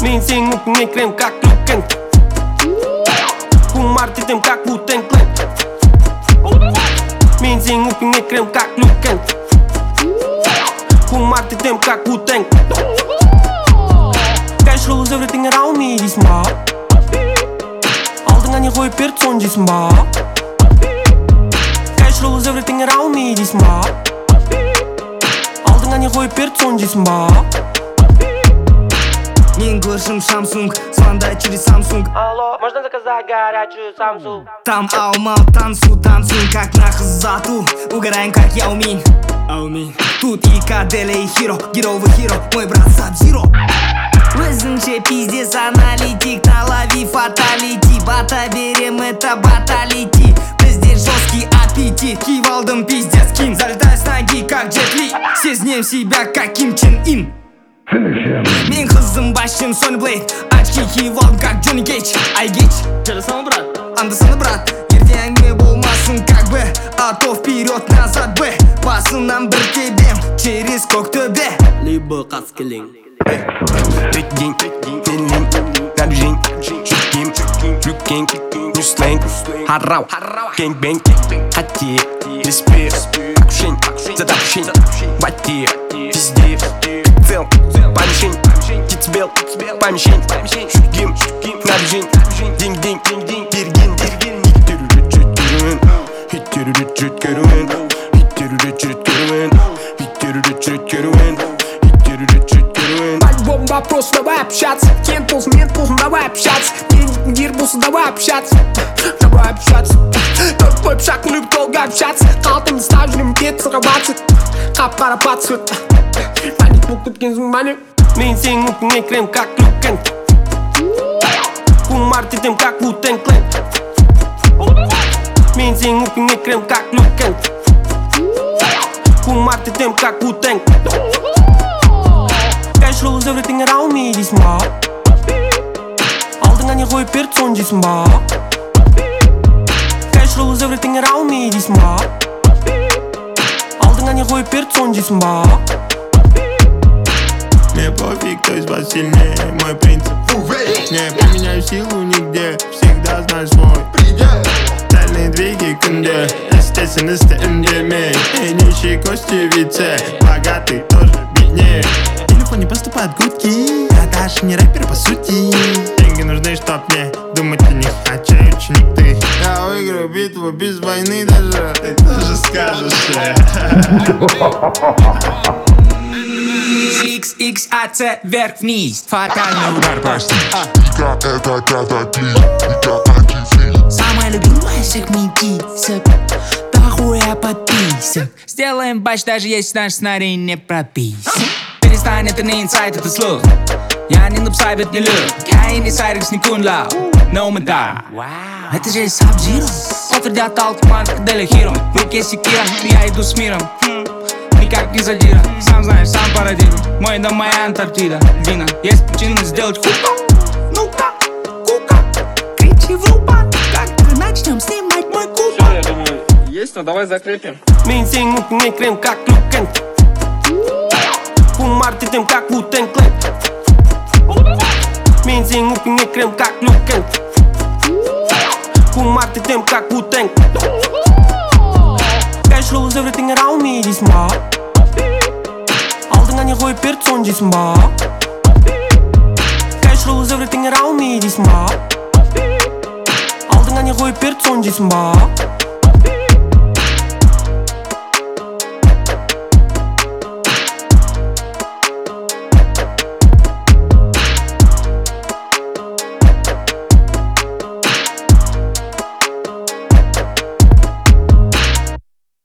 Мен сенің өкіңе кірем как люкен. Кумар тетем как Вутен Клен. Мен сенің өкіңе кірем как люкен. Кумар тетем как Вутен. Cash rules everything around me дейсің ба? Алдыңа не қойып берді соны дейсің ба? Cash rules everything around me дейсің ба? Алдыңа не қойып берді соны дейсің ба? Мен көршім Samsung, звондай через Samsung. Алло, можно заказать горячую самсу? Там Алмал, танцуем как на хазату. Угораем как Яо Мин. Тут и Каделя и Хиро, геровый Хиро, мой брат Саб-Зиро. Өзіңше пиздец аналитик, налови фаталити. Бата берем, это баталити. Бізде жесткий аппетит. Киіп алдым пиздец ким, залетай с ноги как Джет Ли. Сезнем себя как Ким Чен Ин. Мен қызым басшым Сони Блейд. Очки киіп алдым как Джонни Кейдж. Айгейдж, Жарасана, брат. анда-сана, брат. Ертең әңгіме болмасын как бы, а то вперед назад бы. Басынан бір тебем через Көктөбе. Либо қаскелең. Текден, нелен, нәбжен, жүккем, жүккен, нүслен, харрау, кенг-бенг, хатте, респект, акушен, задапшен, ватте, везде, цел, помещен, китсбел, помещен, жүккем, нәбжен, динг-динг, берген, хиттерүрет керуен, По-любому вопрос, давай общаться. Кент должен, мент должен, давай общаться. Гир болсын, давай общаться. Давай общаться. Только твой пшак, любит долго общаться. Қалтымды став жүрем, кет сырғабатсы. Қап-қара батсы. Паник болып кеткен соң мане. Мен сенің өкіңе кірем как люкен. Кумар тетем как Вутен Клен. Мен сенің өкіңе кірем как люкен. Кумар тетем как Вутен. Cash rules everything around me дейсің ба? Алдыңа не қойып берді соны дейсің ба? Cash rules everything around me дейсің ба? Алдыңа не қойып берді соны дейсің ба? Мне пофиг, кто из вас сильнее, мой принцип. Не поменяю силу нигде, всегда знаю свой предел. Дальние двиги күнде, естественности МДМА. И нищие кости в лице, богатый тоже беднее. В телефоне поступают гудки, я даже не рэпер по сути. Деньги нужны, чтоб мне думать о них, а чай ученик ты. Я выиграю битву без войны даже, ты тоже скажешь. XXAC вверх-вниз. Фатальный удар почти. Ика это катаклизм, Ика антифриз. Самая любимая всех метисок. Дохуя подписок. Сделаем батч, даже если наш сценарий не прописан. Перестань, это не инсайт, это слух. Я не нуб, сайбет не люк. Кайни сайрикс не кунлау. No мета. Это же Саб-Зиро. Подтвердят Алтман, Каделя Хиро. В руке секира, я иду с миром. Никак не задира, сам знаешь, сам пародируй. Мой дом, моя Антарктида. Вина, есть причина сделать хука. Ну-ка, кука, кричи в рупа. Как начнем снимать мой куб. Все, я думаю, есть, но давай закрепим. Мен сенің өкіңе кірем как люкен. Кумар тетем как Вутен Клен. Мен сенің өкіңе кірем как люкен. Кумар тетем как Вутен. Cash rules everything around me дейсің ба? Алдыңа не қойып берді соны дейсің ба? Cash rules everything around me дейсің ба? Алдыңа не қойып берді соны дейсің ба?